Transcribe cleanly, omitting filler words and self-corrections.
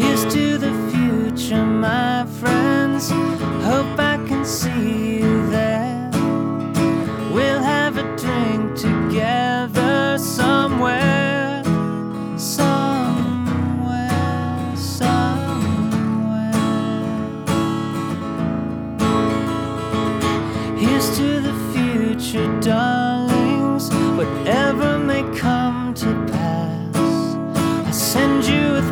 Here's to the future, my friends. Hope I can see you there. We'll have a drink together somewhere, somewhere, somewhere. Here's to the future, darling.